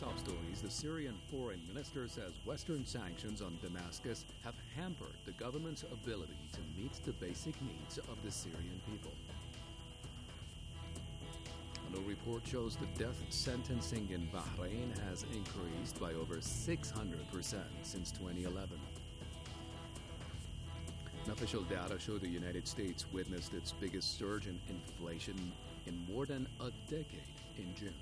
Top stories. The Syrian foreign minister says Western sanctions on Damascus have hampered the government's ability to meet the basic needs of the Syrian people. A new report shows the death sentencing in Bahrain has increased by over 600% since 2011. Official data show the United States witnessed its biggest surge in inflation in more than a decade in June.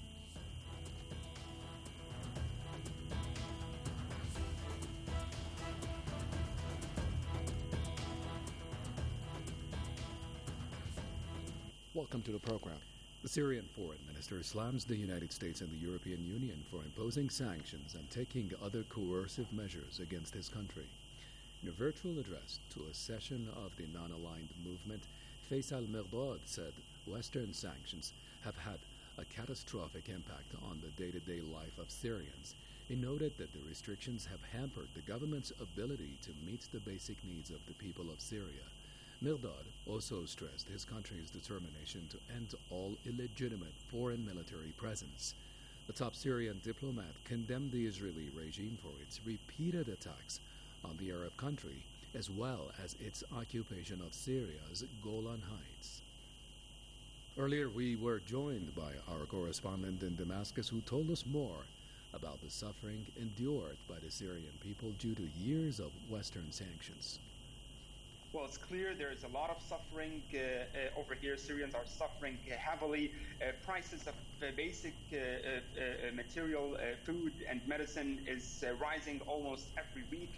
Welcome to the program. The Syrian foreign minister slams the United States and the European Union for imposing sanctions and taking other coercive measures against his country. In a virtual address to a session of the non-aligned movement, Faisal Mirdad said Western sanctions have had a catastrophic impact on the day-to-day life of Syrians. He noted that the restrictions have hampered the government's ability to meet the basic needs of the people of Syria. Mirdad also stressed his country's determination to end all illegitimate foreign military presence. The top Syrian diplomat condemned the Israeli regime for its repeated attacks on the Arab country, as well as its occupation of Syria's Golan Heights. Earlier, we were joined by our correspondent in Damascus, who told us more about the suffering endured by the Syrian people due to years of Western sanctions. Well, it's clear there is a lot of suffering over here. Syrians are suffering heavily. Prices of basic material, food and medicine is rising almost every week.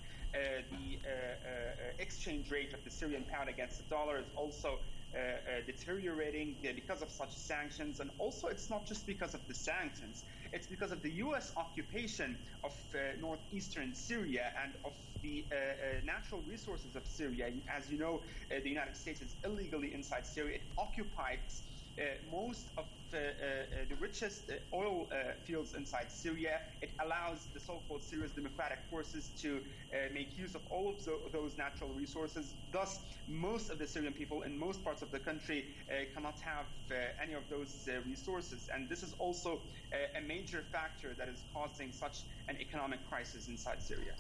The exchange rate of the Syrian pound against the dollar is also deteriorating because of such sanctions. And also, it's not just because of the sanctions. It's because of the U.S. occupation of northeastern Syria and of the natural resources of Syria. As you know, the United States is illegally inside Syria. It occupies most of the richest oil fields inside Syria. It allows the so-called Syria's democratic forces to make use of all of those natural resources. Thus, most of the Syrian people in most parts of the country cannot have any of those resources. And this is also a major factor that is causing such an economic crisis inside Syria.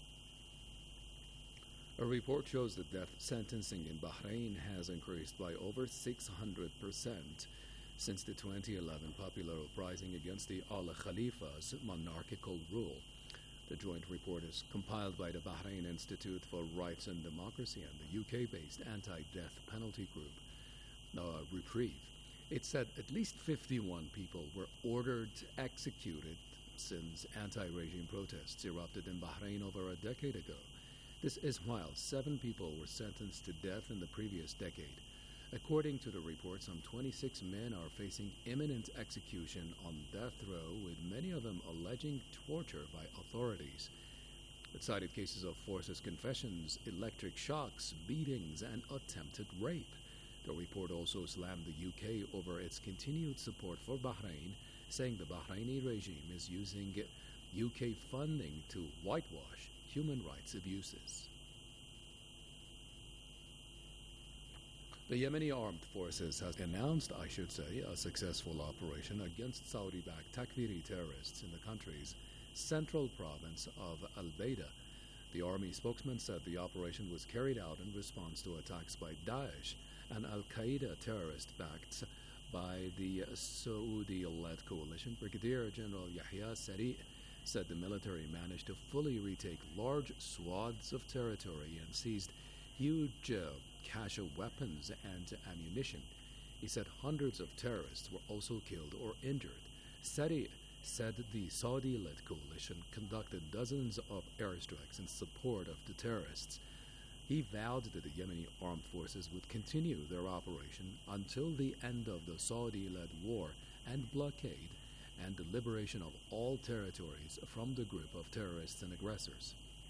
A report shows that death sentencing in Bahrain has increased by over 600% since the 2011 popular uprising against the Al Khalifa's monarchical rule. The joint report is compiled by the Bahrain Institute for Rights and Democracy and the UK-based anti-death penalty group, Reprieve. It said at least 51 people were ordered executed since anti-regime protests erupted in Bahrain over a decade ago. This is while 7 people were sentenced to death in the previous decade. According to the report, some 26 men are facing imminent execution on death row, with many of them alleging torture by authorities. It cited cases of forced confessions, electric shocks, beatings, and attempted rape. The report also slammed the UK over its continued support for Bahrain, saying the Bahraini regime is using UK funding to whitewash human rights abuses. The Yemeni armed forces has announced, a successful operation against Saudi-backed Takfiri terrorists in the country's central province of Al-Baida. The army spokesman said the operation was carried out in response to attacks by Daesh, an Al-Qaeda terrorist backed by the Saudi-led coalition. Brigadier General Yahya Sari said the military managed to fully retake large swaths of territory and seized huge cache of weapons and ammunition. He said hundreds of terrorists were also killed or injured. Sari said the Saudi-led coalition conducted dozens of airstrikes in support of the terrorists. He vowed that the Yemeni armed forces would continue their operation until the end of the Saudi-led war and blockade and the liberation of all territories from the group of terrorists and aggressors.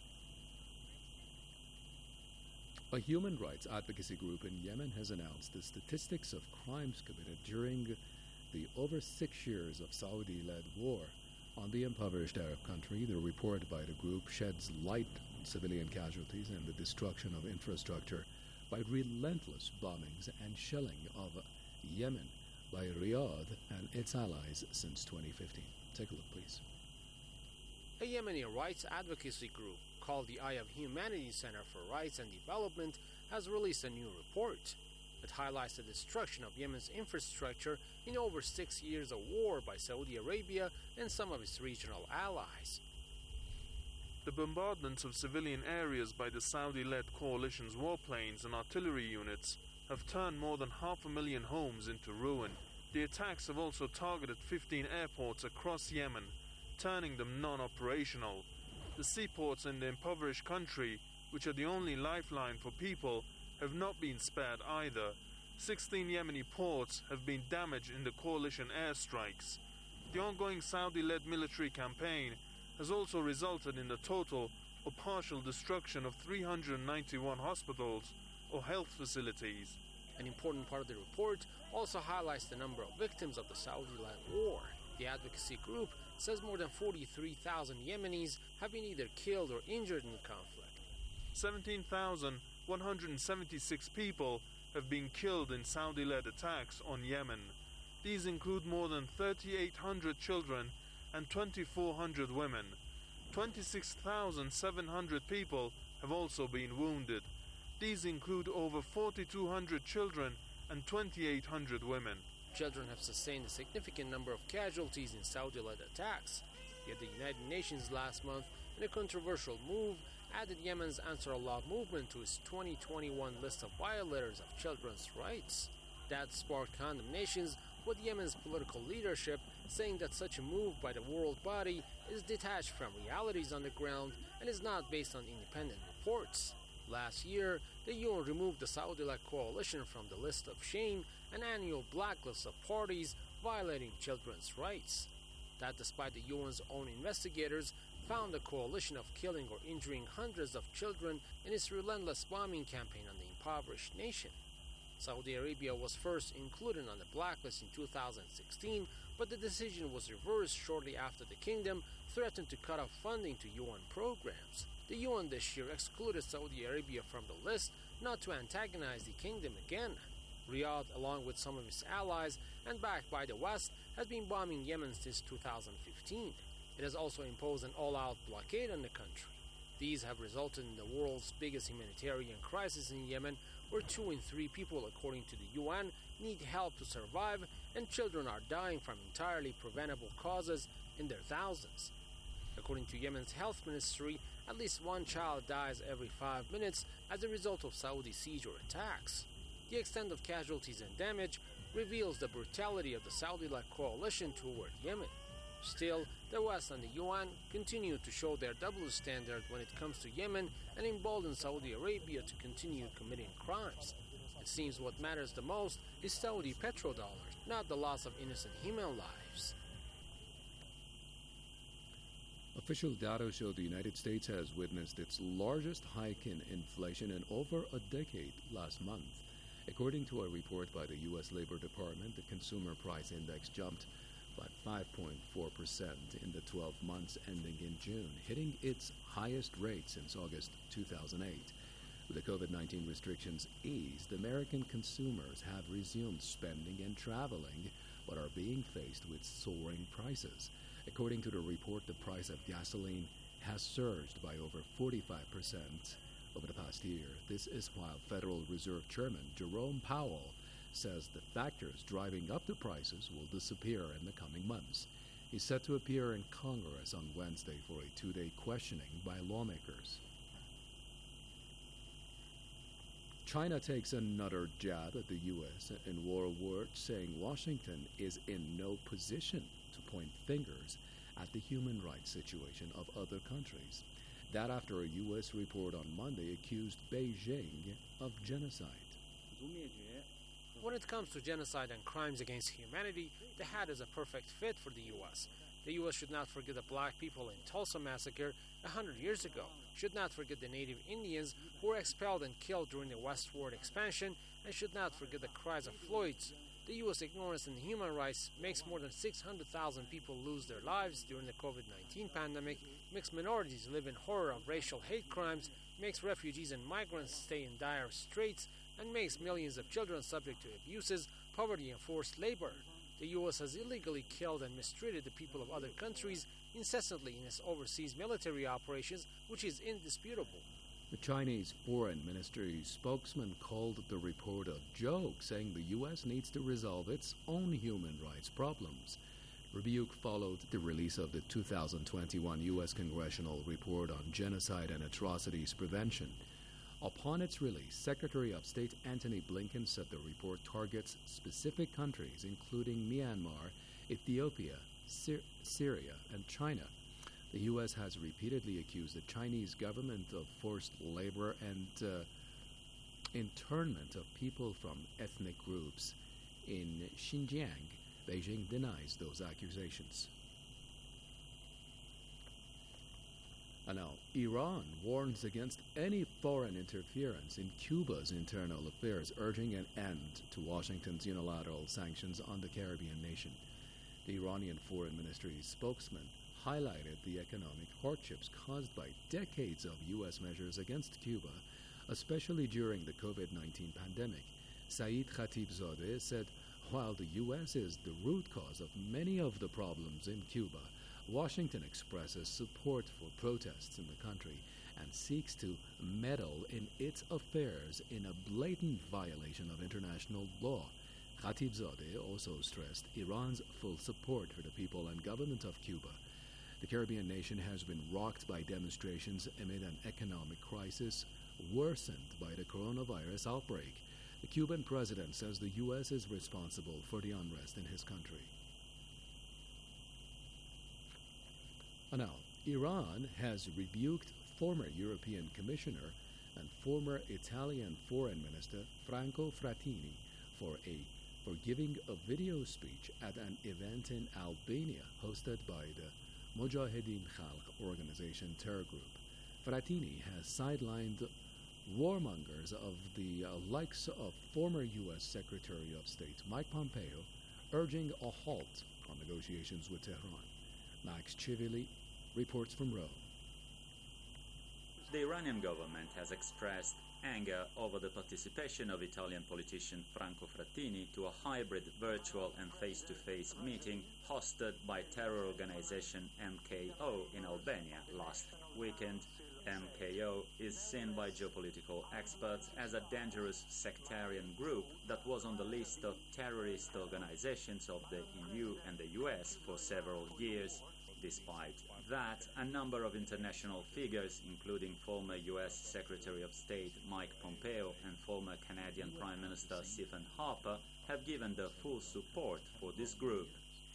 A human rights advocacy group in Yemen has announced the statistics of crimes committed during the over 6 years of Saudi-led war on the impoverished Arab country. The report by the group sheds light on civilian casualties and the destruction of infrastructure by relentless bombings and shelling of Yemen by Riyadh and its allies since 2015. Take a look, please. A Yemeni rights advocacy group called the Eye of Humanity Center for Rights and Development has released a new report. It highlights the destruction of Yemen's infrastructure in over 6 years of war by Saudi Arabia and some of its regional allies. The bombardments of civilian areas by the Saudi-led coalition's warplanes and artillery units have turned more than 500,000 homes into ruin. The attacks have also targeted 15 airports across Yemen, turning them non-operational. The seaports in the impoverished country, which are the only lifeline for people, have not been spared either. 16 Yemeni ports have been damaged in the coalition airstrikes. The ongoing Saudi-led military campaign has also resulted in the total or partial destruction of 391 hospitals or health facilities. An important part of the report also highlights the number of victims of the Saudi-led war. The advocacy group says more than 43,000 Yemenis have been either killed or injured in the conflict. 17,176 people have been killed in Saudi-led attacks on Yemen. These include more than 3,800 children and 2,400 women. 26,700 people have also been wounded. These include over 4,200 children and 2,800 women. Children have sustained a significant number of casualties in Saudi-led attacks. Yet the United Nations last month, in a controversial move, added Yemen's Ansar Allah movement to its 2021 list of violators of children's rights. That sparked condemnations, with Yemen's political leadership saying that such a move by the world body is detached from realities on the ground and is not based on independent reports. Last year, the UN removed the Saudi-led coalition from the list of shame, an annual blacklist of parties violating children's rights. That despite the UN's own investigators found the coalition of killing or injuring hundreds of children in its relentless bombing campaign on the impoverished nation. Saudi Arabia was first included on the blacklist in 2016, but the decision was reversed shortly after the kingdom threatened to cut off funding to UN programs. The UN this year excluded Saudi Arabia from the list, not to antagonize the kingdom again. Riyadh, along with some of its allies and backed by the West, has been bombing Yemen since 2015. It has also imposed an all-out blockade on the country. These have resulted in the world's biggest humanitarian crisis in Yemen, where 2 in 3 people, according to the UN, need help to survive, and children are dying from entirely preventable causes in their thousands. According to Yemen's health ministry, at least 1 child dies every 5 minutes as a result of Saudi siege or attacks. The extent of casualties and damage reveals the brutality of the Saudi-led coalition toward Yemen. Still, the West and the UN continue to show their double standard when it comes to Yemen and embolden Saudi Arabia to continue committing crimes. It seems what matters the most is Saudi petrodollars, not the loss of innocent human lives. Official data show the United States has witnessed its largest hike in inflation in over a decade last month. According to a report by the U.S. Labor Department, the Consumer Price Index jumped by 5.4% in the 12 months ending in June, hitting its highest rate since August 2008. With the COVID-19 restrictions eased, American consumers have resumed spending and traveling, but are being faced with soaring prices. According to the report, the price of gasoline has surged by over 45% over the past year. This is while Federal Reserve Chairman Jerome Powell says the factors driving up the prices will disappear in the coming months. He's set to appear in Congress on Wednesday for a 2-day questioning by lawmakers. China takes another jab at the U.S. in world words, saying Washington is in no position to point fingers at the human rights situation of other countries. That after a U.S. report on Monday accused Beijing of genocide. When it comes to genocide and crimes against humanity, the hat is a perfect fit for the U.S. The U.S. should not forget the black people in Tulsa massacre 100 years ago, should not forget the native Indians who were expelled and killed during the westward expansion, and should not forget the cries of Floyd's. The U.S. ignorance in human rights makes more than 600,000 people lose their lives during the COVID-19 pandemic, makes minorities live in horror of racial hate crimes, makes refugees and migrants stay in dire straits, and makes millions of children subject to abuses, poverty, and forced labor. The U.S. has illegally killed and mistreated the people of other countries incessantly in its overseas military operations, which is indisputable. The Chinese Foreign Ministry spokesman called the report a joke, saying the U.S. needs to resolve its own human rights problems. Rebuke followed the release of the 2021 U.S. Congressional Report on Genocide and Atrocities Prevention. Upon its release, Secretary of State Antony Blinken said the report targets specific countries, including Myanmar, Ethiopia, Syria, and China. The U.S. has repeatedly accused the Chinese government of forced labor and internment of people from ethnic groups in Xinjiang. Beijing denies those accusations. And now, Iran warns against any foreign interference in Cuba's internal affairs, urging an end to Washington's unilateral sanctions on the Caribbean nation. The Iranian Foreign Ministry's spokesman highlighted the economic hardships caused by decades of U.S. measures against Cuba, especially during the COVID-19 pandemic. Saeed Khatibzadeh said, while the U.S. is the root cause of many of the problems in Cuba, Washington expresses support for protests in the country and seeks to meddle in its affairs in a blatant violation of international law. Khatibzadeh also stressed Iran's full support for the people and government of Cuba. The Caribbean nation has been rocked by demonstrations amid an economic crisis worsened by the coronavirus outbreak. The Cuban president says the U.S. is responsible for the unrest in his country. Now, Iran has rebuked former European Commissioner and former Italian Foreign Minister Franco Frattini for giving a video speech at an event in Albania hosted by the Mojahedin Khalq organization terror group. Frattini has sidelined warmongers of the likes of former U.S. Secretary of State Mike Pompeo, urging a halt on negotiations with Tehran. Max Chivili reports from Rome. The Iranian government has expressed anger over the participation of Italian politician Franco Frattini to a hybrid virtual and face-to-face meeting hosted by terror organization MKO in Albania last weekend. MKO is seen by geopolitical experts as a dangerous sectarian group that was on the list of terrorist organizations of the EU and the US for several years. Despite that, a number of international figures, including former US Secretary of State Mike Pompeo and former Canadian Prime Minister Stephen Harper, have given their full support for this group.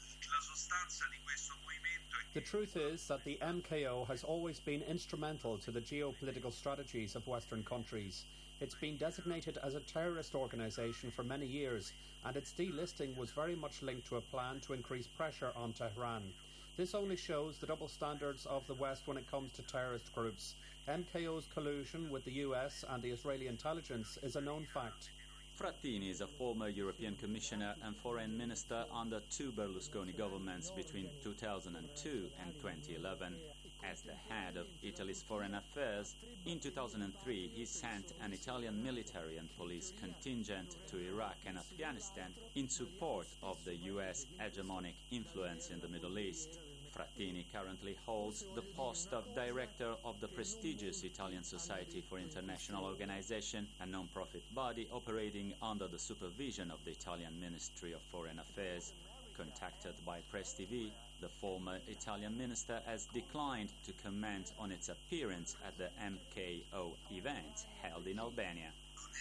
The truth is that the MKO has always been instrumental to the geopolitical strategies of Western countries. It's been designated as a terrorist organization for many years, and its delisting was very much linked to a plan to increase pressure on Tehran. This only shows the double standards of the West when it comes to terrorist groups. MKO's collusion with the US and the Israeli intelligence is a known fact. Frattini is a former European Commissioner and Foreign Minister under two Berlusconi governments between 2002 and 2011. As the head of Italy's foreign affairs, in 2003 he sent an Italian military and police contingent to Iraq and Afghanistan in support of the US hegemonic influence in the Middle East. Frattini currently holds the post of Director of the prestigious Italian Society for International Organization, a non-profit body operating under the supervision of the Italian Ministry of Foreign Affairs. Contacted by Press TV, the former Italian minister has declined to comment on its appearance at the MKO event held in Albania.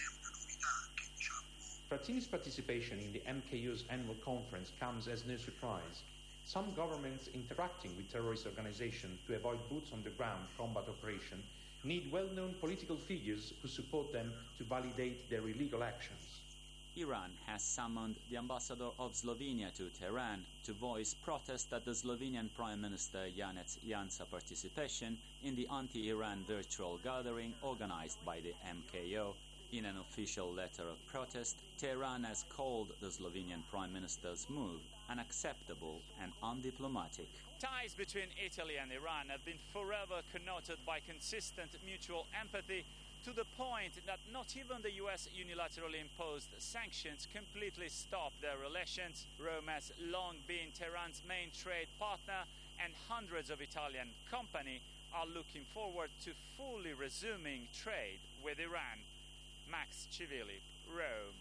Frattini's participation in the MKO's annual conference comes as no surprise. Some governments interacting with terrorist organizations to avoid boots-on-the-ground combat operation need well-known political figures who support them to validate their illegal actions. Iran has summoned the ambassador of Slovenia to Tehran to voice protest at the Slovenian Prime Minister Janez Janša participation in the anti-Iran virtual gathering organized by the MKO. In an official letter of protest, Tehran has called the Slovenian Prime Minister's move unacceptable and undiplomatic. Ties between Italy and Iran have been forever connoted by consistent mutual empathy to the point that not even the US unilaterally imposed sanctions completely stopped their relations. Rome has long been Tehran's main trade partner, and hundreds of Italian companies are looking forward to fully resuming trade with Iran. Max Civilli, Rome.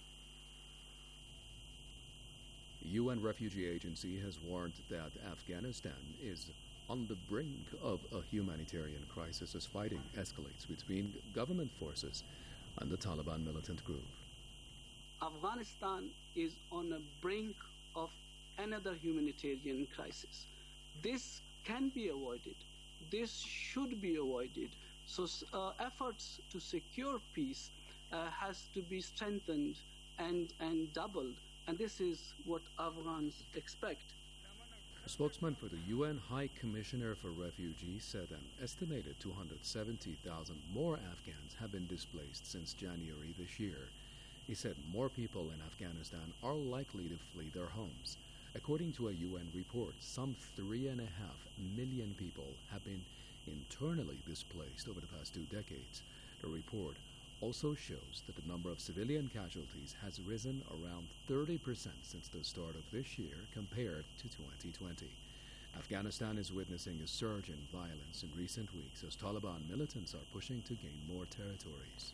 UN Refugee Agency has warned that Afghanistan is on the brink of a humanitarian crisis as fighting escalates between government forces and the Taliban militant group. Afghanistan is on a brink of another humanitarian crisis. This can be avoided. This should be avoided. So efforts to secure peace has to be strengthened and doubled. And this is what Afghans expect. A spokesman for the UN High Commissioner for Refugees said an estimated 270,000 more Afghans have been displaced since January this year. He said more people in Afghanistan are likely to flee their homes. According to a UN report, some 3.5 million people have been internally displaced over the past 2 decades. The report also shows that the number of civilian casualties has risen around 30% since the start of this year compared to 2020. Afghanistan is witnessing a surge in violence in recent weeks as Taliban militants are pushing to gain more territories.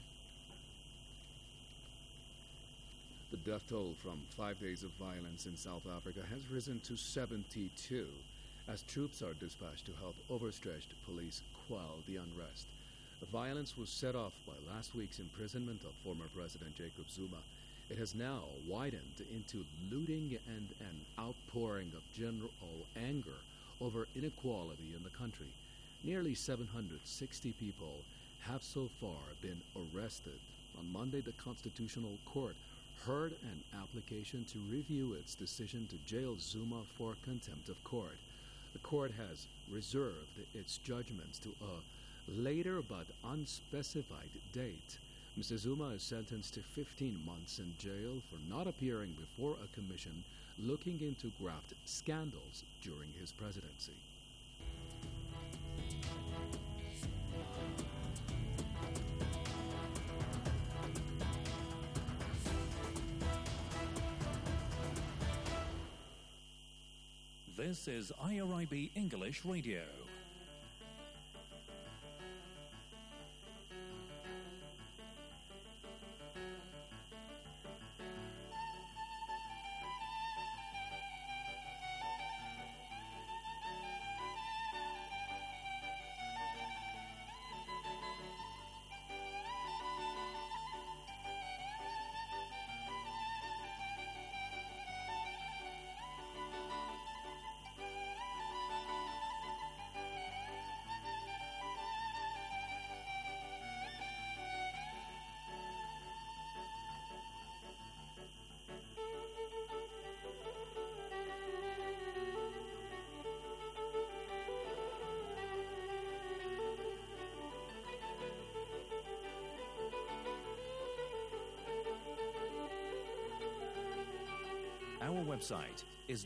The death toll from 5 days of violence in South Africa has risen to 72 as troops are dispatched to help overstretched police quell the unrest. The violence was set off by last week's imprisonment of former President Jacob Zuma. It has now widened into looting and an outpouring of general anger over inequality in the country. Nearly 760 people have so far been arrested. On Monday, the Constitutional Court heard an application to review its decision to jail Zuma for contempt of court. The court has reserved its judgments to a later but unspecified date. Mr. Zuma is sentenced to 15 months in jail for not appearing before a commission looking into graft scandals during his presidency. This is IRIB English Radio. Our website is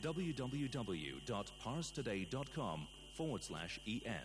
www.parstoday.com/en.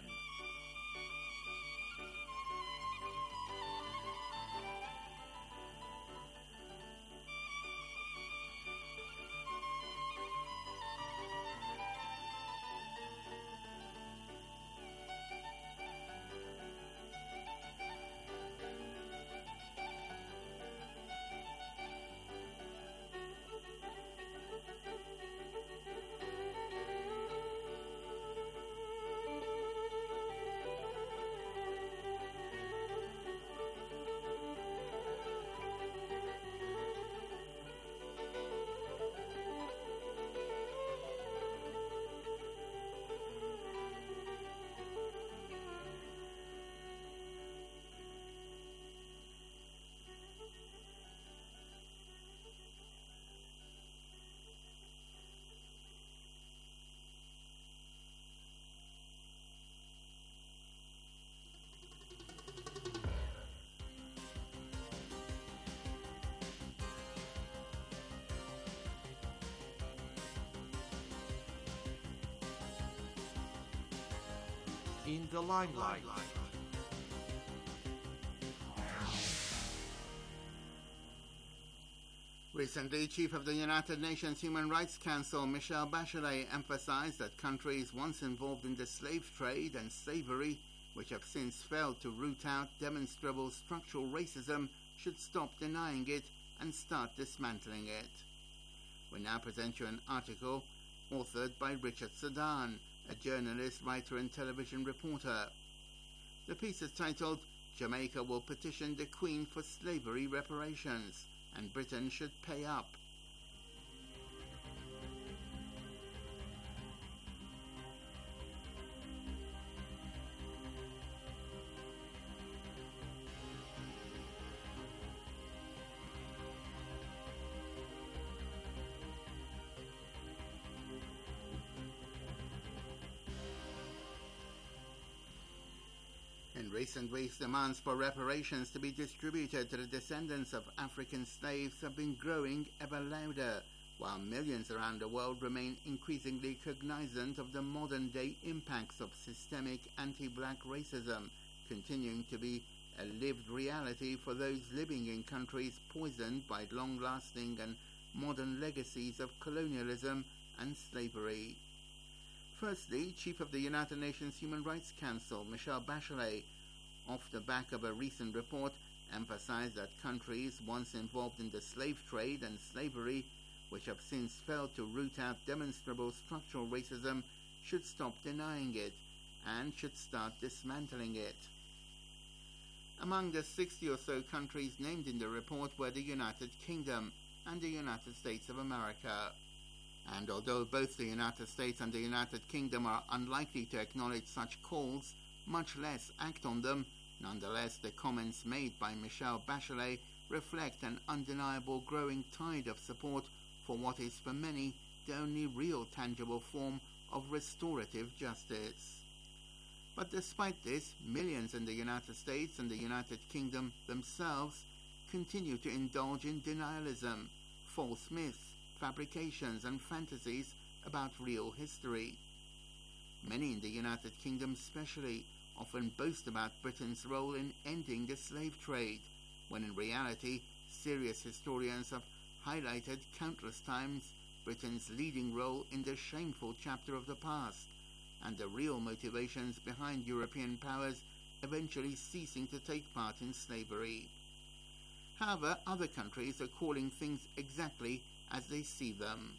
In the limelight. Recently, Chief of the United Nations Human Rights Council, Michelle Bachelet, emphasized that countries once involved in the slave trade and slavery, which have since failed to root out demonstrable structural racism, should stop denying it and start dismantling it. We now present you an article authored by Richard Sudan, a journalist, writer and television reporter. The piece is titled, "Jamaica will petition the Queen for slavery reparations, and Britain should pay up." In recent weeks, demands for reparations to be distributed to the descendants of African slaves have been growing ever louder, while millions around the world remain increasingly cognizant of the modern-day impacts of systemic anti-black racism, continuing to be a lived reality for those living in countries poisoned by long-lasting and modern legacies of colonialism and slavery. Firstly, Chief of the United Nations Human Rights Council, Michelle Bachelet, off the back of a recent report, emphasized that countries once involved in the slave trade and slavery, which have since failed to root out demonstrable structural racism, should stop denying it and should start dismantling it. Among the 60 or so countries named in the report were the United Kingdom and the United States of America. And although both the United States and the United Kingdom are unlikely to acknowledge such calls, much less act on them, nonetheless the comments made by Michelle Bachelet reflect an undeniable growing tide of support for what is for many the only real tangible form of restorative justice. But despite this, millions in the United States and the United Kingdom themselves continue to indulge in denialism, false myths, fabrications and fantasies about real history. Many in the United Kingdom especially often boast about Britain's role in ending the slave trade, when in reality serious historians have highlighted countless times Britain's leading role in the shameful chapter of the past, and the real motivations behind European powers eventually ceasing to take part in slavery. However, other countries are calling things exactly as they see them.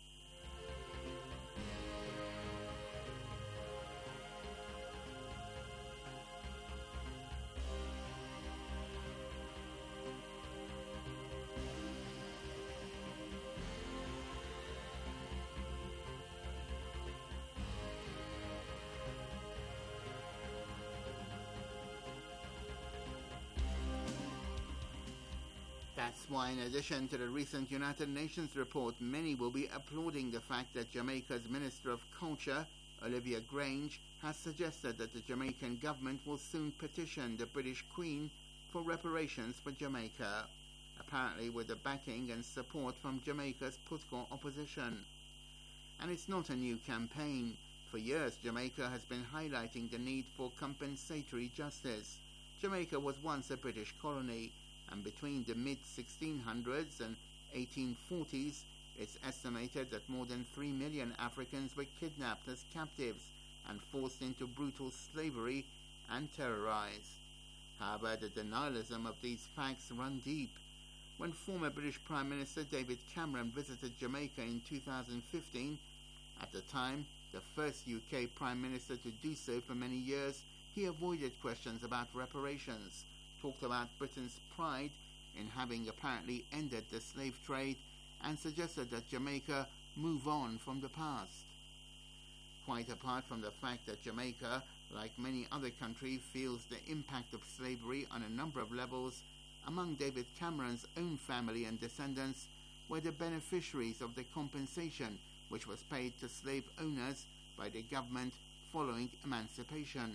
That's why, in addition to the recent United Nations report, many will be applauding the fact that Jamaica's Minister of Culture, Olivia Grange, has suggested that the Jamaican government will soon petition the British Queen for reparations for Jamaica, apparently with the backing and support from Jamaica's political opposition. And it's not a new campaign. For years, Jamaica has been highlighting the need for compensatory justice. Jamaica was once a British colony, and between the mid-1600s and 1840s, it's estimated that more than 3 million Africans were kidnapped as captives and forced into brutal slavery and terrorized. However, the denialism of these facts run deep. When former British Prime Minister David Cameron visited Jamaica in 2015, at the time the first UK Prime Minister to do so for many years, he avoided questions about reparations, talked about Britain's pride in having apparently ended the slave trade, and suggested that Jamaica move on from the past. Quite apart from the fact that Jamaica, like many other countries, feels the impact of slavery on a number of levels, among David Cameron's own family and descendants were the beneficiaries of the compensation which was paid to slave owners by the government following emancipation.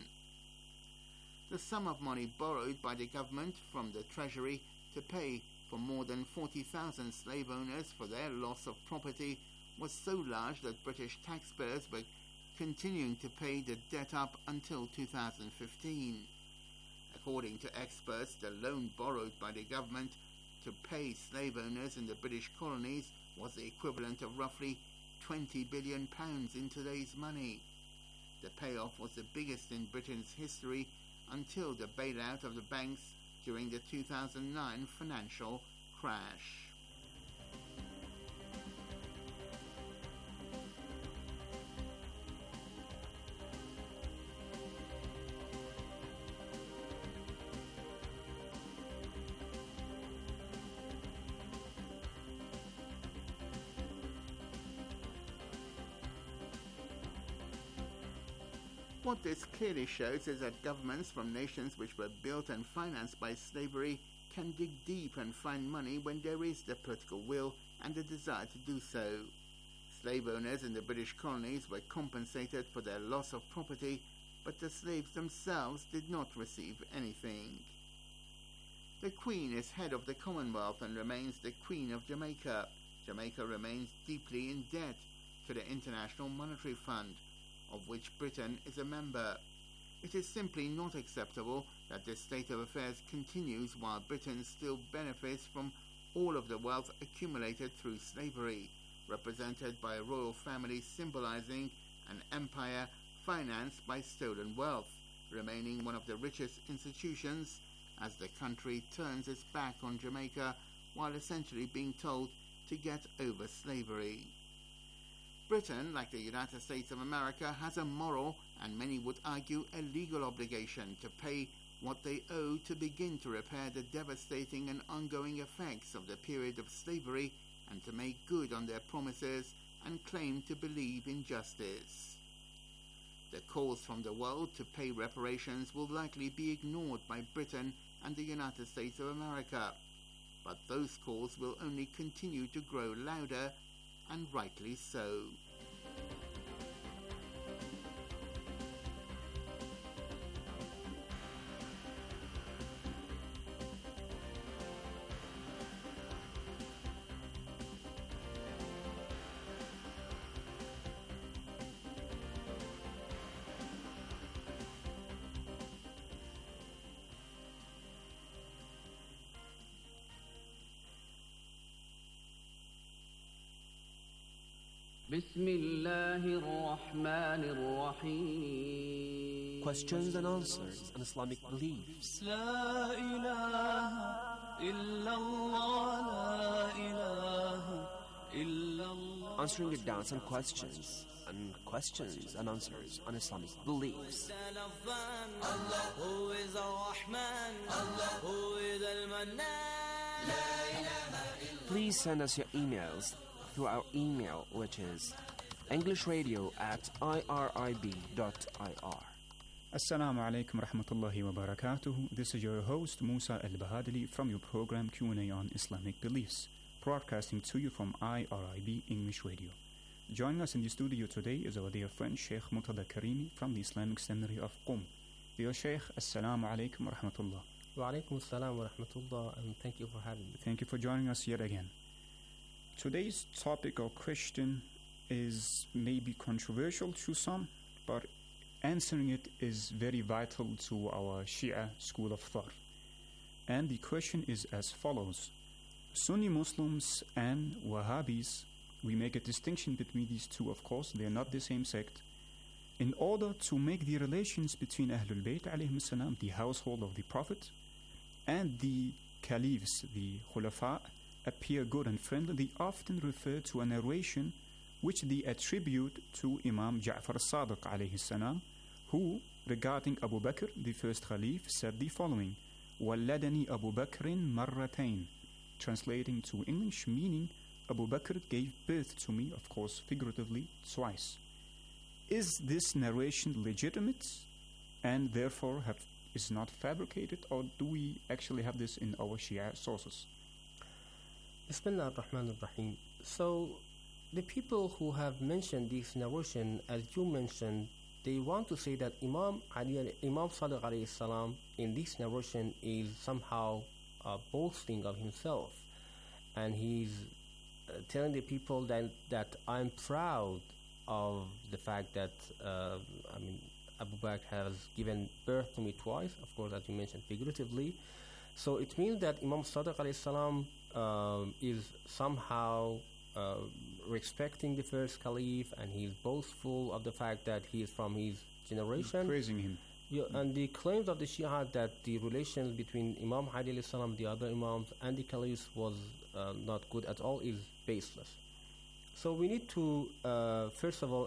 The sum of money borrowed by the government from the Treasury to pay for more than 40,000 slave owners for their loss of property was so large that British taxpayers were continuing to pay the debt up until 2015. According to experts, the loan borrowed by the government to pay slave owners in the British colonies was the equivalent of roughly £20 billion in today's money. The payoff was the biggest in Britain's history until the bailout of the banks during the 2009 financial crash. What this clearly shows is that governments from nations which were built and financed by slavery can dig deep and find money when there is the political will and the desire to do so. Slave owners in the British colonies were compensated for their loss of property, but the slaves themselves did not receive anything. The Queen is head of the Commonwealth and remains the Queen of Jamaica. Jamaica remains deeply in debt to the International Monetary Fund, of which Britain is a member. It is simply not acceptable that this state of affairs continues while Britain still benefits from all of the wealth accumulated through slavery, represented by a royal family symbolizing an empire financed by stolen wealth, remaining one of the richest institutions as the country turns its back on Jamaica while essentially being told to get over slavery. Britain, like the United States of America, has a moral and many would argue a legal obligation to pay what they owe to begin to repair the devastating and ongoing effects of the period of slavery and to make good on their promises and claim to believe in justice. The calls from the world to pay reparations will likely be ignored by Britain and the United States of America, but those calls will only continue to grow louder, and rightly so. Questions and answers on Islamic beliefs. Answering your doubts and questions and answers on Islamic beliefs. Please send us your emails through our email, which is englishradio@irib.ir. Assalamu alaikum rahmatullahi wa barakatuh. This is your host Musa Al-Bahadili from your program Q&A on Islamic Beliefs, broadcasting to you from IRIB English Radio. Joining us in the studio today is our dear friend Sheikh Murtada Karimi from the Islamic Seminary of Qum. Dear Sheikh, Assalamu alaikum wa rahmatullah. Wa alaikum assalam wa rahmatullah, and thank you for having me. Thank you for joining us yet again. Today's topic or question is maybe controversial to some, but answering it is very vital to our Shia school of thought. And the question is as follows. Sunni Muslims and Wahhabis, we make a distinction between these two, of course, they are not the same sect. In order to make the relations between Ahlul Bayt alayhim salam, the household of the Prophet, and the caliphs, the khulafa, appear good and friendly, they often refer to a narration which they attribute to Imam Ja'far as-Sadiq alayhi salam, who, regarding Abu Bakr, the first Caliph, said the following: وَلَّدَنِي أَبُو بَكْرٍ مَرَّتَيْن, translating to English, meaning Abu Bakr gave birth to me, of course figuratively, twice. Is this narration legitimate and therefore is not fabricated, or do we actually have this in our Shia sources? Bismillah ar-Rahman ar-Rahim. So, the people who have mentioned this narration, as you mentioned, they want to say that Imam Sadiq alayhi salam in this narration is somehow boasting of himself, and he's telling the people that I'm proud of the fact that Abu Bakr has given birth to me twice, of course, as you mentioned, figuratively, So it means that Imam Sadiq alayhi salam is somehow respecting the first caliph, and he's boastful of the fact that he is from his generation. Praising him. Yeah, and the claims of the Shia that the relations between Imam Hadi alayhi salam, the other Imams, and the caliphs was not good at all is baseless. So we need to, first of all,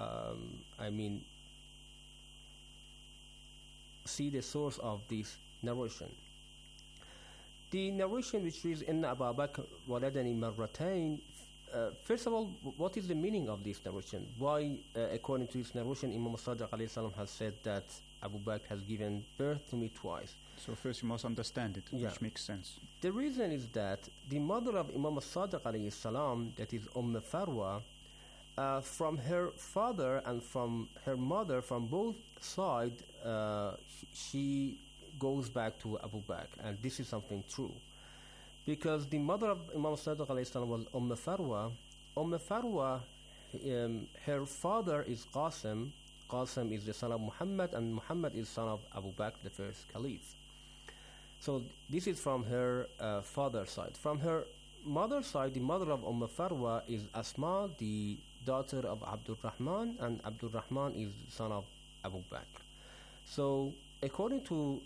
see the source of this narration. The narration which reads Inna Abu Bakr waladani marratain. First of all, what is the meaning of this narration? Why, according to this narration, Imam Sadiq alayhi salam has said that Abu Bakr has given birth to me twice? So first you must understand it, which makes sense. The reason is that the mother of Imam Sadiq alayhi salam, that is Farwa, from her father and from her mother, from both sides, she goes back to Abu Bakr, and this is something true. Because the mother of Imam Sadiq alayhi salam was Farwa. Farwa, her father is Qasim. Qasim is the son of Muhammad, and Muhammad is son of Abu Bakr, the first caliph. So this is from her father's side. From her mother's side, the mother of Farwa is Asma, the daughter of Abdul Rahman, and Abdul Rahman is son of Abu Bakr. So according to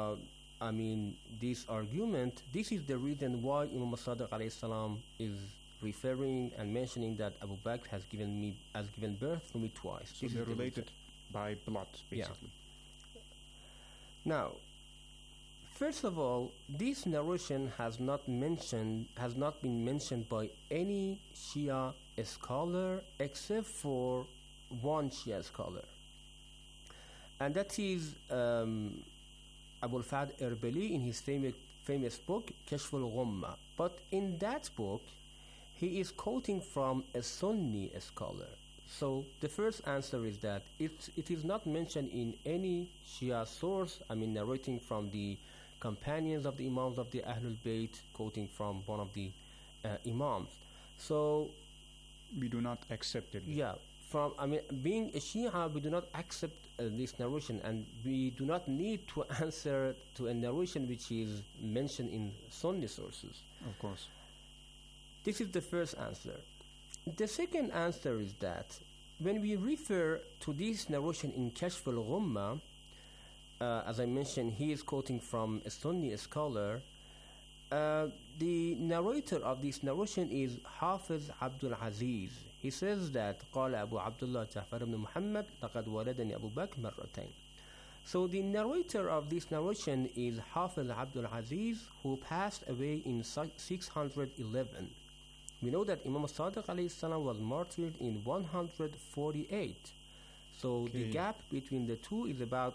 this argument, this is the reason why Imam Sadiq alayhi salam is referring and mentioning that Abu Bakr has given birth to me twice. So they're related by blood, basically. Yeah. Now, first of all, this narration has not been mentioned by any Shia scholar except for one Shia scholar, and that is Abu al-Fahd Erbili in his famous book Kashf al-Ghumma. But in that book, he is quoting from a Sunni scholar. So the first answer is that it is not mentioned in any Shia source, narrating from the companions of the Imams of the Ahlul Bayt, quoting from one of the Imams. So we do not accept it. Yeah, being a Shia, we do not accept this narration, and we do not need to answer to a narration which is mentioned in Sunni sources. Of course. This is the first answer. The second answer is that when we refer to this narration in Kashf al-Ghumma, as I mentioned, he is quoting from a Sunni scholar. The narrator of this narration is Hafiz Abdul Aziz. He says that قال أبو عبد الله جعفر بن محمد لقد ولدني أبو بكر مرتين. So the narrator of this narration is Hafiz Abdul Aziz, who passed away in 611. We know that Imam Sadiq alayhi salam was martyred in 148. So the gap between the two is about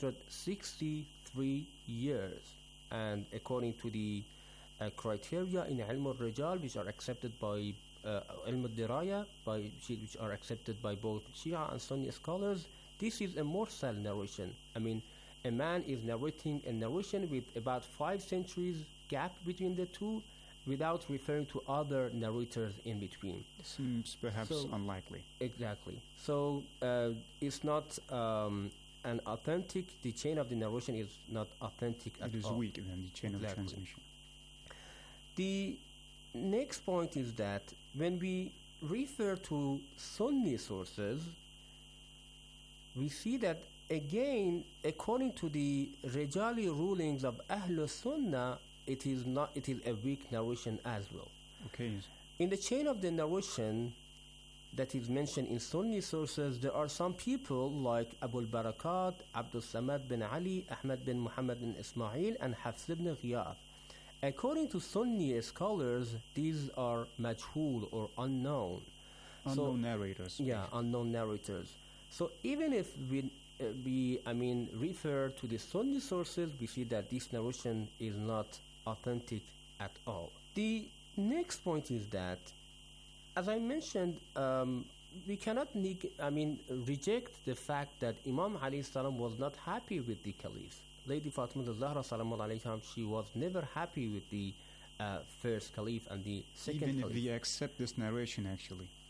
463 years. And according to the criteria in Ilm al-Rijal, which are accepted by Ilm al-Diraya, which are accepted by both Shia and Sunni scholars, this is a mursal narration. A man is narrating a narration with about 5 centuries gap between the two, without referring to other narrators in between. Seems perhaps unlikely. Exactly. So it's not an authentic, the chain of the narration is not authentic at all. It is weak than the chain of transmission. The next point is that when we refer to Sunni sources, we see that again, according to the Rijali rulings of Ahlul Sunnah, it is a weak narration as well. Okay. In the chain of the narration that is mentioned in Sunni sources, there are some people like Abu al-Barakat, Abdul Samad bin Ali, Ahmad bin Muhammad bin Ismail, and Hafs ibn Ghiyath. According to Sunni scholars, these are majhul or unknown. Unknown narrators. Yeah, unknown narrators. So even if we refer to the Sunni sources, we see that this narration is not authentic at all. The next point is that, as I mentioned, we cannot reject the fact that Imam alayhi salam was not happy with the caliphs. Lady Fatima al-Zahra salamu alayha, she was never happy with the first caliph and the second caliph. Even if we accept this narration, actually.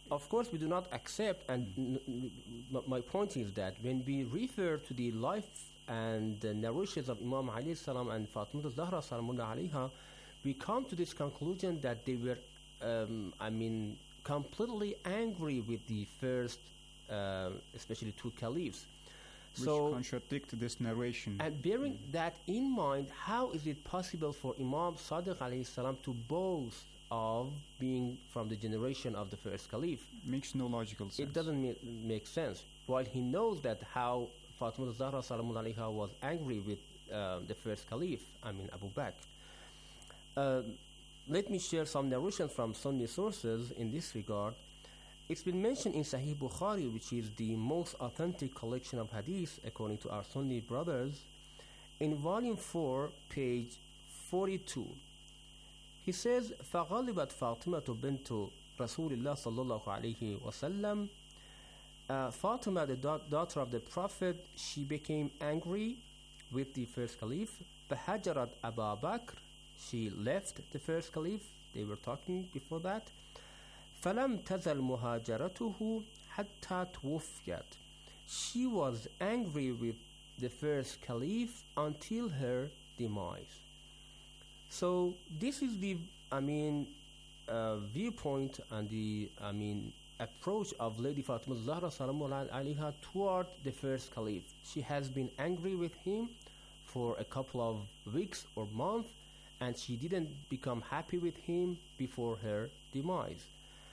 of course, we do not accept, and my point is that when we refer to the life and the narrations of Imam Ali salam and Fatima Zahra salamullah alayha, we come to this conclusion that they were, completely angry with the first, especially two caliphs. Which contradict this narration. And bearing that in mind, how is it possible for Imam Sadiq alayhi salam to boast of being from the generation of the first caliph? Makes no logical sense. It doesn't make sense. While he knows that how Fatima Zahra salamullah alayha was angry with the first caliph, Abu Bakr. Let me share some narrations from Sunni sources in this regard. It's been mentioned in Sahih Bukhari, which is the most authentic collection of hadith according to our Sunni brothers, in volume 4, page 42. He says, فَغَلِبَتْ فَاطِمَةُ بِنْتُ رَسُولِ اللَّهِ صَلَّى اللَّهُ عَلَيْهِ وَسَلَّمَ. Fatima, the daughter of the Prophet, she became angry with the first caliph. فَهَجَرَتْ أَبَا بَكْرٍ. She left the first caliph. They were talking before that. فَلَمْ تَزَلْ مُهَاجَرَتُهُ حَتَّى تُوفِّيَتْ. She was angry with the first caliph until her demise. So this is the viewpoint and the approach of Lady Fatima Zahra salamullah alayha toward the first caliph. She has been angry with him for a couple of weeks or months, and she didn't become happy with him before her demise.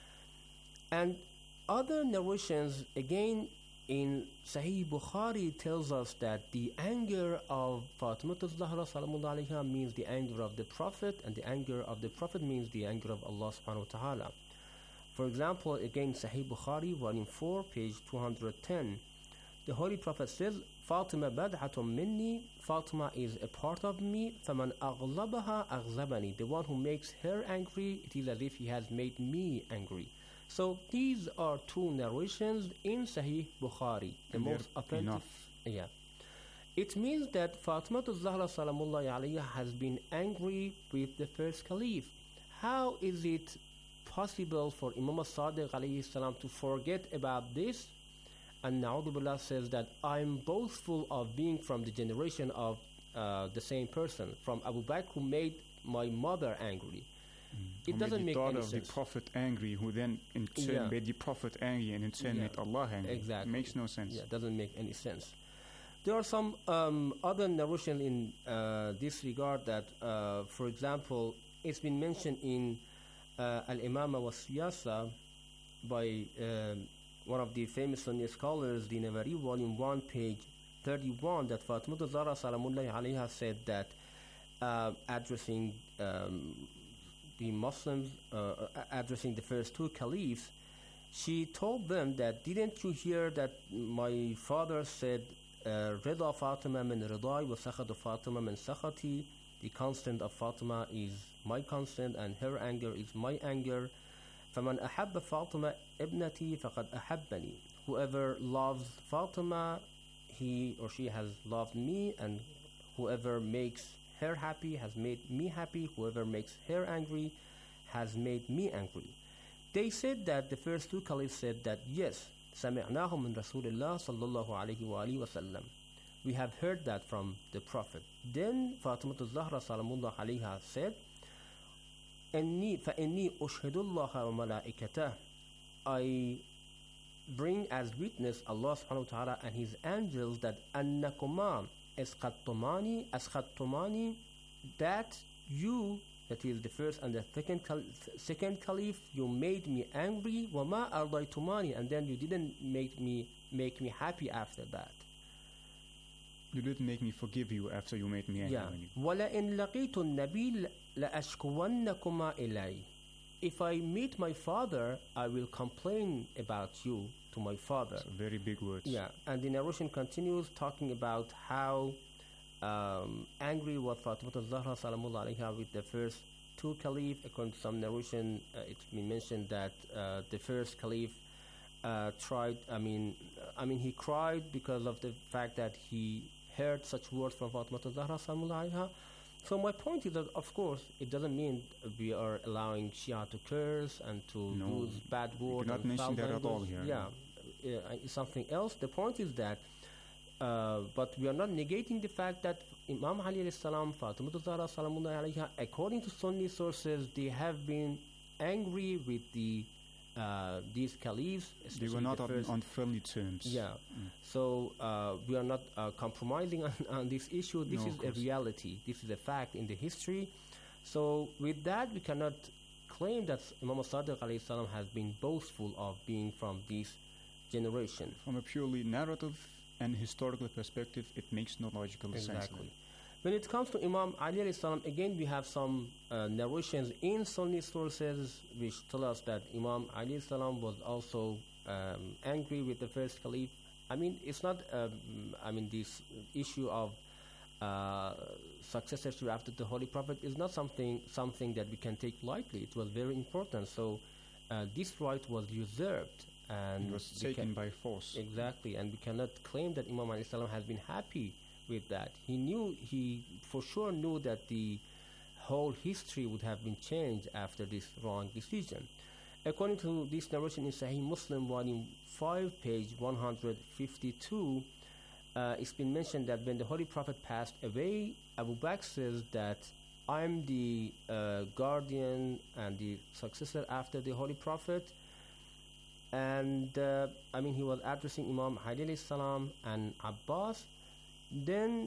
And other narrations again in Sahih Bukhari tells us that the anger of Fatima Zahra salamullah alayha means the anger of the Prophet, and the anger of the Prophet means the anger of Allah subhanahu wa ta'ala. For example, again Sahih Bukhari, volume 4, page 210, the Holy Prophet says, Fatima bad'atun minni, Fatima is a part of me, فَمَنْ أَغْلَبَهَا أَغْزَبَنِي. The one who makes her angry, it is as if he has made me angry. So these are two narrations in Sahih Bukhari, the most authentic. Yeah, it means that Fatima Zahra salamullah alayha has been angry with the first caliph. How is it possible for Imam Sadiq alayhi salam to forget about this? And Na'udhu Billah says that I'm boastful of being from the generation of the same person, from Abu Bakr, who made my mother angry. It doesn't make any sense. The daughter of the Prophet angry, who then in turn made the Prophet angry, and in turn made Allah angry. Exactly. It makes no sense. Yeah, doesn't make any sense. There are some other narrations in this regard that, for example, it's been mentioned in Al-Imama wa Siyasa by one of the famous Sunni scholars, the Navari, volume 1, page 31, that Fatima Zahra salamullahi alayha said that addressing the Muslims, addressing the first two caliphs, she told them that, didn't you hear that my father said, Rida Fatima min ridai wa sakhatu Fatima min sakhati, the constant of Fatima is my constant and her anger is my anger. فَمَنْ أَحَبَّ فَاطِمَةَ ابْنَتِي فَقَدْ أَحَبَّنِي. Whoever loves Fatima, he or she has loved me, and whoever makes her happy has made me happy. Whoever makes her angry has made me angry. They said that the first two caliphs said that, yes, سَمِعْنَاهُ مِنْ رَسُولِ اللَّهِ صَلَّى اللَّهُ عَلَيْهِ وَآلِهِ وَسَلَّمَ. We have heard that from the Prophet. Then Fatima Zahra salamullah alayha said, فَإِنِّي أُشْهِدُ اللَّهَ وَمَلَائِكَتَهُ. I bring as witness Allah subhanahu wa ta'ala and His angels that أَنَّكُمَا أَسْخَطْتُمَانِ, that you, that is the first and the second caliph, you made me angry, وَمَا أَرْضَيْتُمَانِ, and then you didn't make me happy after that. You didn't make me forgive you after you made me angry. Yeah. وَلَئِنْ لَقِيتُ النَّبِيلَ لَأَشْكُوَنَّكُمَا إِلَيْهِ. If I meet my father, I will complain about you to my father. That's very big words. Yeah, and the narration continues talking about how angry was Fatima Zahra salamullah alayha with the first two caliph. According to some narration, it's been mentioned that the first caliph tried. He cried because of the fact that he heard such words from Fatima Zahra salamullah alayha. So my point is that, of course, it doesn't mean we are allowing Shia to curse and to use bad words. You cannot mention that at all here. Yeah, it's something else. The point is that, but we are not negating the fact that Imam Ali alayhi salam, Fatima Zahra salamullahi alayha, according to Sunni sources, they have been angry with these caliphs. They were not on friendly terms. Yeah. So we are not compromising on this issue. This is a reality. This is a fact in the history. So with that, we cannot claim that Imam Sadiq alayhi salam has been boastful of being from this generation. From a purely narrative and historical perspective, it makes no logical sense. Exactly. When it comes to Imam Ali alayhi salam, again we have some narrations in Sunni sources which tell us that Imam Ali alayhi salam was also angry with the first caliph. I mean, it's not. This issue of successorship after the Holy Prophet is not something that we can take lightly. It was very important. So this right was usurped and it was taken by force. Exactly, and we cannot claim that Imam Ali alayhi salam has been happy with that. He for sure knew that the whole history would have been changed after this wrong decision. According to this narration in Sahih Muslim, volume 5, page 152, it's been mentioned that when the Holy Prophet passed away, Abu Bakr says that I'm the guardian and the successor after the Holy Prophet. And he was addressing Imam Ali alayhi salam and Abbas. Then,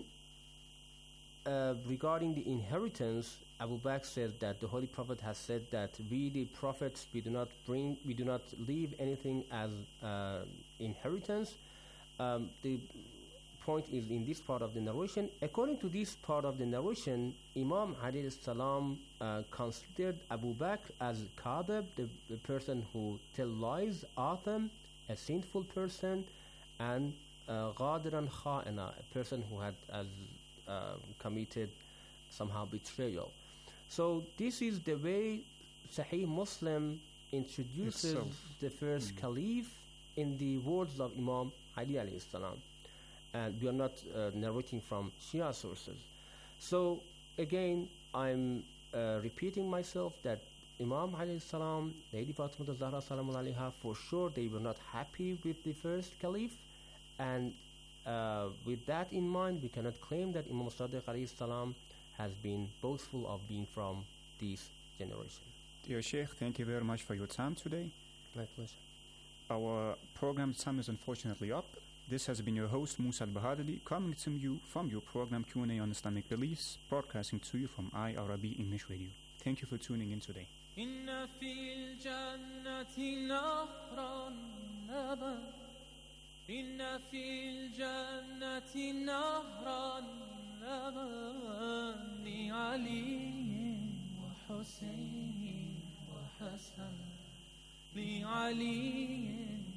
regarding the inheritance, Abu Bakr said that the Holy Prophet has said that we, the prophets, we do not leave anything as inheritance. The point is in this part of the narration. According to this part of the narration, Imam Ali alayhi salam considered Abu Bakr as kadhib, the person who tells lies, atham, a sinful person, and Ghadiran Kha'ina, a person who had committed somehow betrayal. So this is the way Sahih Muslim introduces the first caliph in the words of Imam Ali alayhi salam. And we are not narrating from Shia sources. So again, I'm repeating myself that Imam Ali alayhi salam, Lady Fatima Zahra salamun alayha, for sure they were not happy with the first caliph. And with that in mind, we cannot claim that Imam Sadiq alayhi salam has been boastful of being from this generation. Dear Sheikh, thank you very much for your time today. My pleasure. Our program time is unfortunately up. This has been your host, Musa Al-Bahadali, coming to you from your program Q&A on Islamic Beliefs, broadcasting to you from IRIB English Radio. Thank you for tuning in today. إن في الجنة نهرا لبن لعلي وحسين وحسن لعلي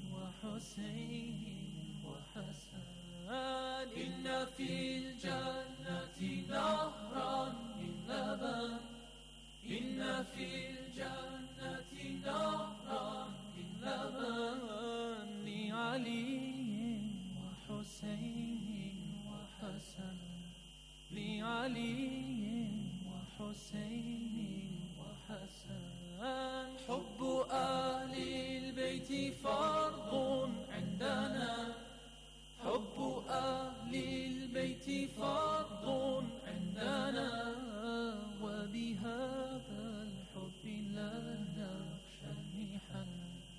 وحسين وحسن إن في الجنة نهرا من لبن إن في الجنة نهرا من لبن لعلي حسين وحسن لعلي وحسين وحسن حب أهل البيت فرض عندنا حب أهل البيت فرض عندنا وبهذا الحب لا نخشى المحن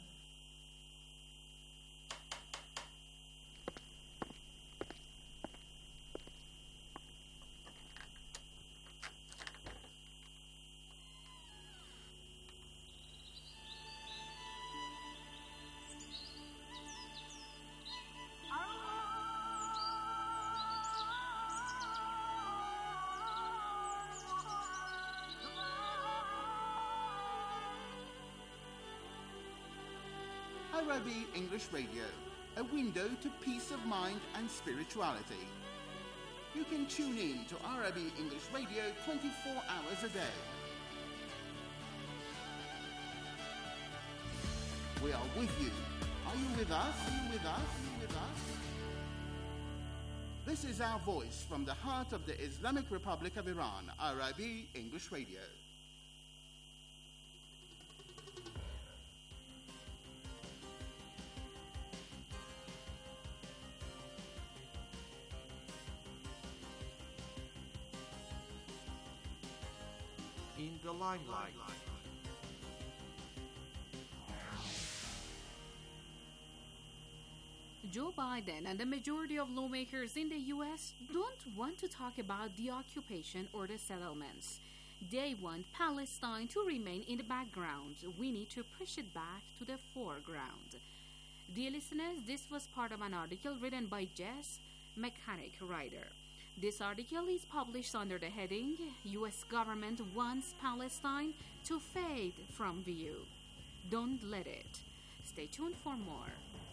IRIB English Radio, a window to peace of mind and spirituality. You can tune in to IRIB English Radio 24 hours a day. We are with you. Are you with us? Are you with us? Are you with us? This is our voice from the heart of the Islamic Republic of Iran, IRIB English Radio. In the limelight. Joe Biden and the majority of lawmakers in the U.S. don't want to talk about the occupation or the settlements. They want Palestine to remain in the background. We need to push it back to the foreground. Dear listeners, this was part of an article written by Jess Mechanic Writer. This article is published under the heading, U.S. Government Wants Palestine to Fade from View. Don't let it. Stay tuned for more.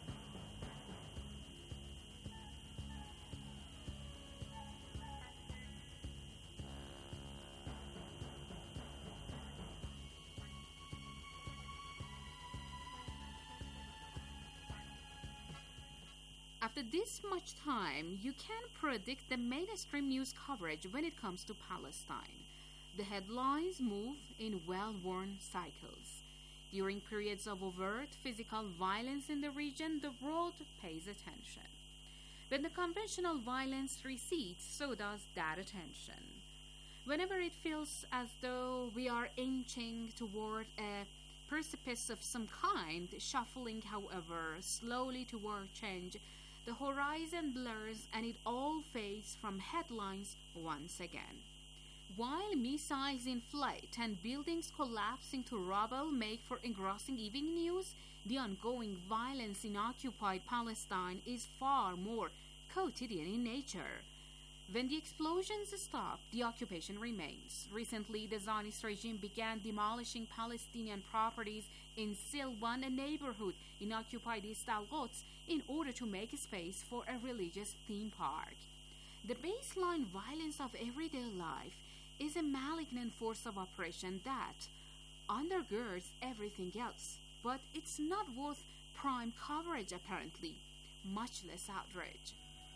After this much time, you can predict the mainstream news coverage when it comes to Palestine. The headlines move in well-worn cycles. During periods of overt physical violence in the region, the world pays attention. When the conventional violence recedes, so does that attention. Whenever it feels as though we are inching toward a precipice of some kind, shuffling, however, slowly toward change, the horizon blurs and it all fades from headlines once again. While missiles in flight and buildings collapsing to rubble make for engrossing evening news, the ongoing violence in occupied Palestine is far more quotidian in nature. When the explosions stop, the occupation remains. Recently, the Zionist regime began demolishing Palestinian properties in Silwan, a neighborhood in occupied East Al-Quds, in order to make space for a religious theme park. The baseline violence of everyday life is a malignant force of oppression that undergirds everything else, but it's not worth prime coverage apparently, much less outrage.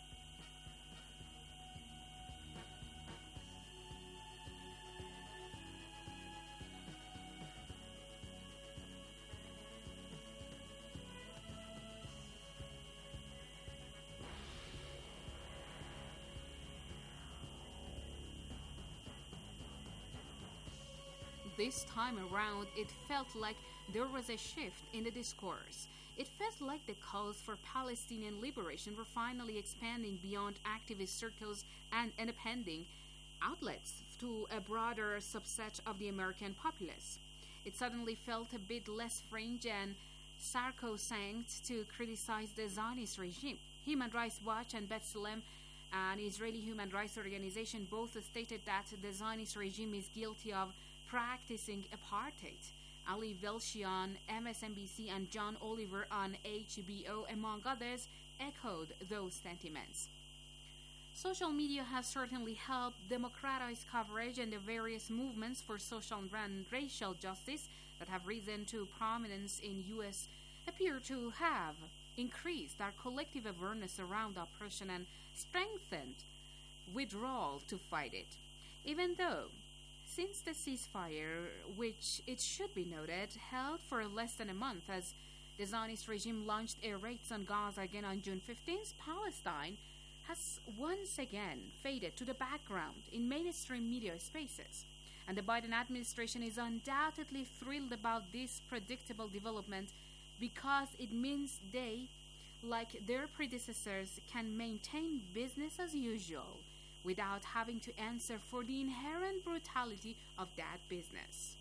This time around, it felt like there was a shift in the discourse. It felt like the calls for Palestinian liberation were finally expanding beyond activist circles and independent outlets to a broader subset of the American populace. It suddenly felt a bit less fringe and sacrosanct to criticize the Zionist regime. Human Rights Watch and B'Tselem, an Israeli human rights organization, both stated that the Zionist regime is guilty of practicing apartheid. Ali Velshi on MSNBC and John Oliver on HBO, among others, echoed those sentiments. Social media has certainly helped democratize coverage, and the various movements for social and racial justice that have risen to prominence in U.S. appear to have increased our collective awareness around oppression and strengthened withdrawal to fight it. Even though, since the ceasefire, which it should be noted, held for less than a month as the Zionist regime launched air raids on Gaza again on June 15th, Palestine has once again faded to the background in mainstream media spaces. And the Biden administration is undoubtedly thrilled about this predictable development because it means they, like their predecessors, can maintain business as usual without having to answer for the inherent brutality of that business.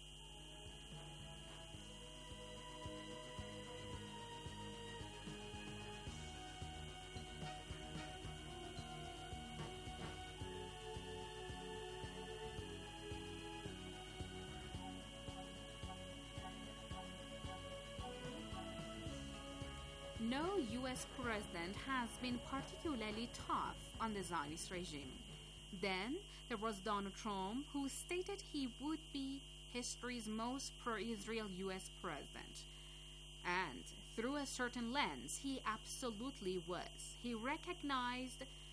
No U.S. president has been particularly tough on the Zionist regime. Then there was Donald Trump, who stated he would be history's most pro-Israel U.S. president. And through a certain lens, he absolutely was. He recognized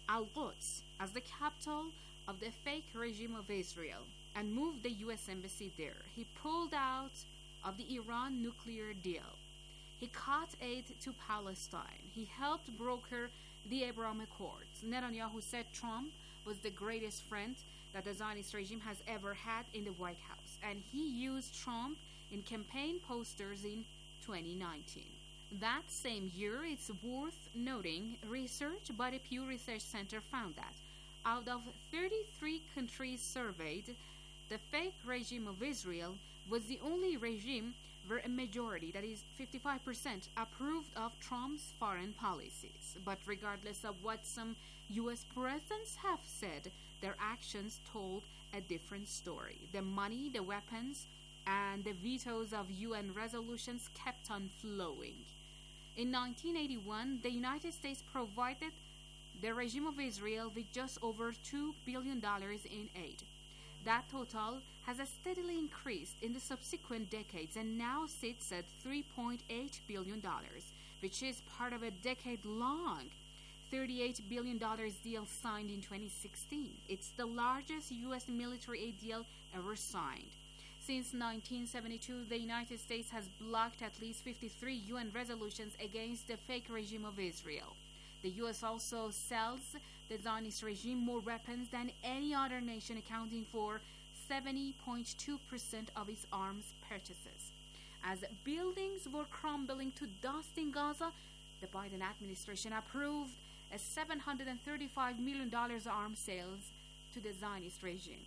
Al-Quds as the capital of the fake regime of Israel and moved the U.S. embassy there. He pulled out of the Iran nuclear deal. He cut aid to Palestine. He helped broker the Abraham Accords. Netanyahu said Trump was the greatest friend that the Zionist regime has ever had in the White House, and he used Trump in campaign posters in 2019. That same year, it's worth noting, research by the Pew Research Center found that out of 33 countries surveyed, the fake regime of Israel was the only regime where a majority, that is 55%, approved of Trump's foreign policies. But regardless of what some U.S. presidents have said, their actions told a different story. The money, the weapons, and the vetoes of UN resolutions kept on flowing. In 1981, the United States provided the regime of Israel with just over $2 billion in aid. That total has steadily increased in the subsequent decades and now sits at $3.8 billion, which is part of a decade-long $38 billion deal signed in 2016. It's the largest U.S. military aid deal ever signed. Since 1972, the United States has blocked at least 53 UN resolutions against the fake regime of Israel. The U.S. also sells the Zionist regime more weapons than any other nation, accounting for 70.2% of its arms purchases. As buildings were crumbling to dust in Gaza, the Biden administration approved a $735 million arms sales to the Zionist regime.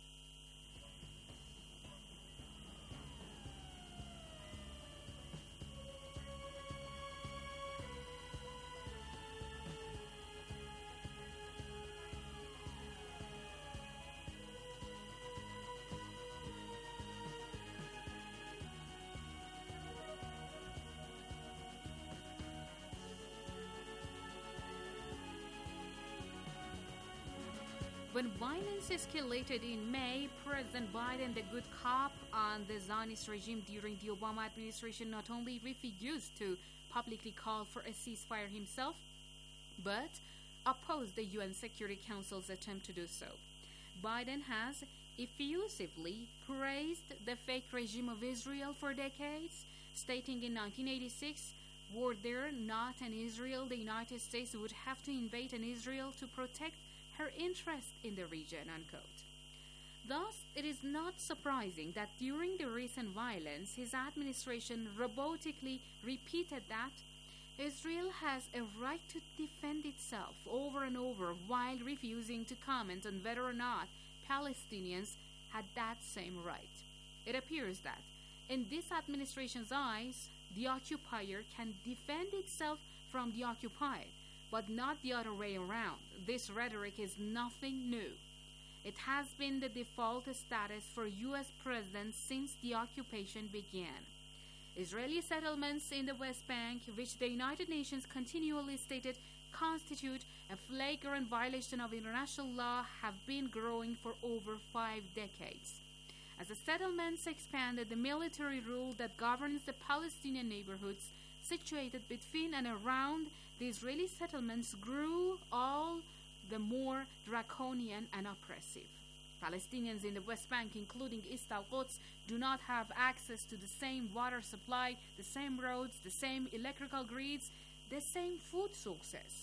When violence escalated in May, President Biden, the good cop on the Zionist regime during the Obama administration, not only refused to publicly call for a ceasefire himself, but opposed the UN Security Council's attempt to do so. Biden has effusively praised the fake regime of Israel for decades, stating in 1986, were there not an Israel, the United States would have to invade an Israel to protect her interest in the region, unquote. Thus, it is not surprising that during the recent violence, his administration robotically repeated that Israel has a right to defend itself over and over while refusing to comment on whether or not Palestinians had that same right. It appears that, in this administration's eyes, the occupier can defend itself from the occupied, but not the other way around. This rhetoric is nothing new. It has been the default status for U.S. presidents since the occupation began. Israeli settlements in the West Bank, which the United Nations continually stated constitute a flagrant violation of international law, have been growing for over 5 decades. As the settlements expanded, the military rule that governs the Palestinian neighborhoods situated between and around the Israeli settlements grew all the more draconian and oppressive. Palestinians in the West Bank, including East Al-Quds, do not have access to the same water supply, the same roads, the same electrical grids, the same food sources.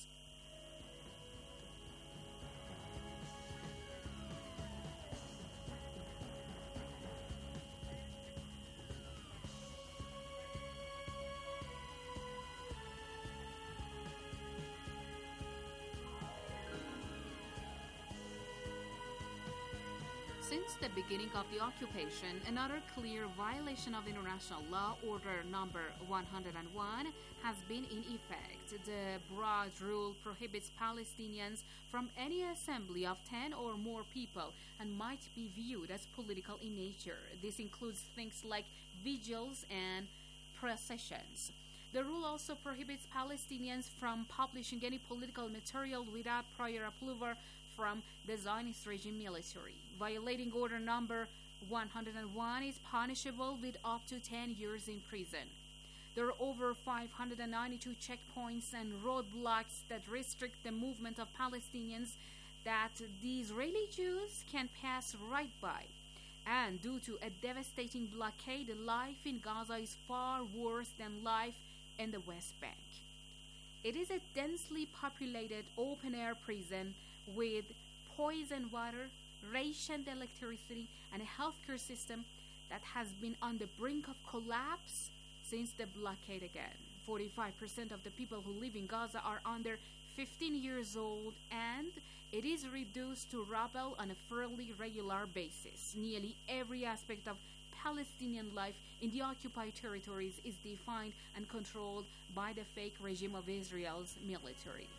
Since the beginning of the occupation, another clear violation of international law, Order Number 101, has been in effect. The broad rule prohibits Palestinians from any assembly of 10 or more people and might be viewed as political in nature. This includes things like vigils and processions. The rule also prohibits Palestinians from publishing any political material without prior approval from the Zionist regime military. Violating Order Number 101 is punishable with up to 10 years in prison. There are over 592 checkpoints and roadblocks that restrict the movement of Palestinians that the Israeli Jews can pass right by. And due to a devastating blockade, life in Gaza is far worse than life in the West Bank. It is a densely populated open-air prison with poisoned water, rationed electricity, and a healthcare system that has been on the brink of collapse since the blockade began. 45% of the people who live in Gaza are under 15 years old, and it is reduced to rubble on a fairly regular basis. Nearly every aspect of Palestinian life in the occupied territories is defined and controlled by the fake regime of Israel's military.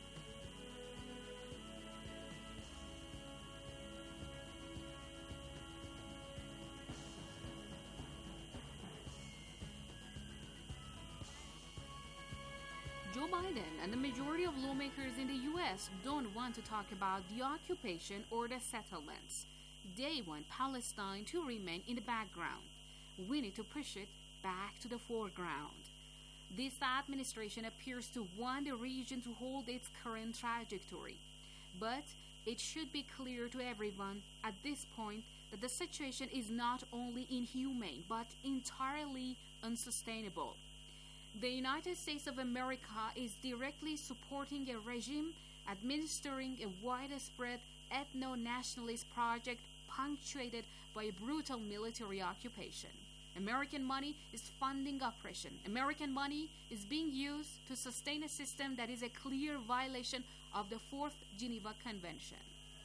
Joe Biden and the majority of lawmakers in the U.S. don't want to talk about the occupation or the settlements. They want Palestine to remain in the background. We need to push it back to the foreground. This administration appears to want the region to hold its current trajectory. But it should be clear to everyone at this point that the situation is not only inhumane but entirely unsustainable. The United States of America is directly supporting a regime administering a widespread ethno-nationalist project punctuated by a brutal military occupation. American money is funding oppression. American money is being used to sustain a system that is a clear violation of the Fourth Geneva Convention.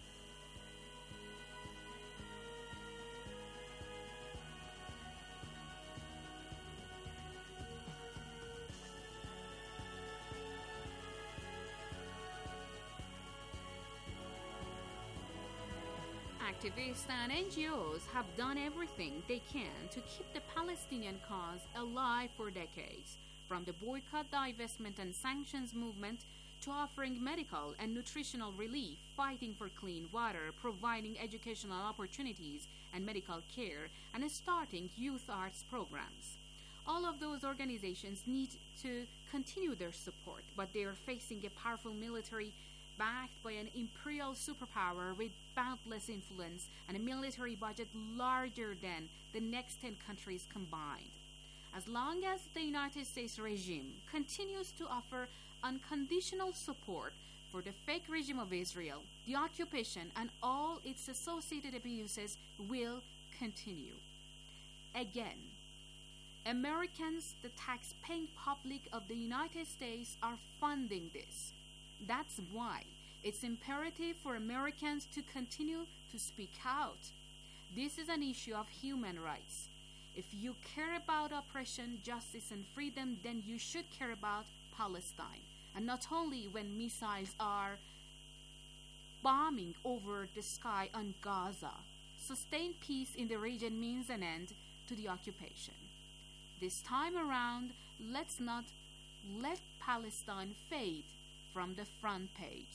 Activists and NGOs have done everything they can to keep the Palestinian cause alive for decades, from the boycott, divestment, and sanctions movement to offering medical and nutritional relief, fighting for clean water, providing educational opportunities and medical care, and starting youth arts programs. All of those organizations need to continue their support, but they are facing a powerful military backed by an imperial superpower with boundless influence and a military budget larger than the next 10 countries combined. As long as the United States regime continues to offer unconditional support for the fake regime of Israel, the occupation and all its associated abuses will continue. Again, Americans, the tax-paying public of the United States, are funding this. That's why it's imperative for Americans to continue to speak out. This is an issue of human rights. If you care about oppression, justice, and freedom, then you should care about Palestine. And not only when missiles are bombing over the sky on Gaza. Sustained peace in the region means an end to the occupation. This time around, let's not let Palestine fade from the front page.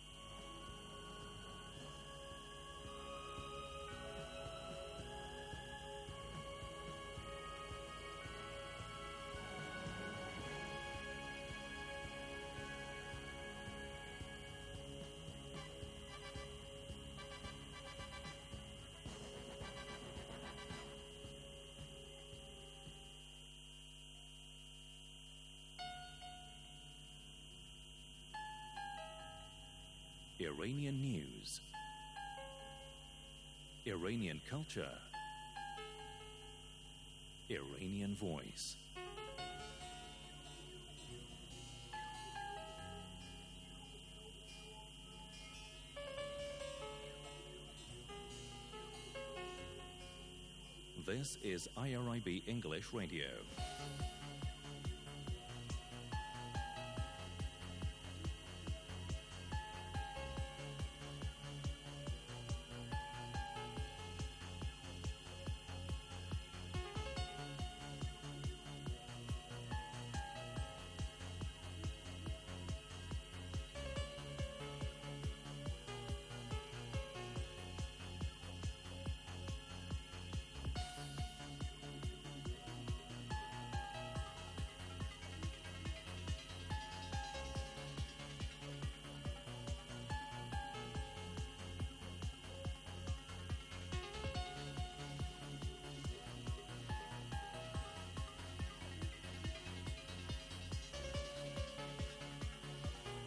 Iranian news, Iranian culture, Iranian voice. This is IRIB English Radio.